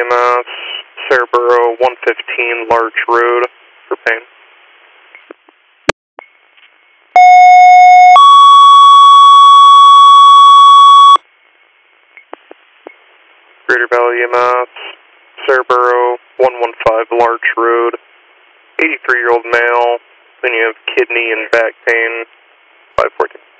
EMS, Cerebro 115 Larch Road for pain. Greater Valley EMS, Cerebro 115 Larch Road, 83-year-old male, then you have kidney and back pain, 514.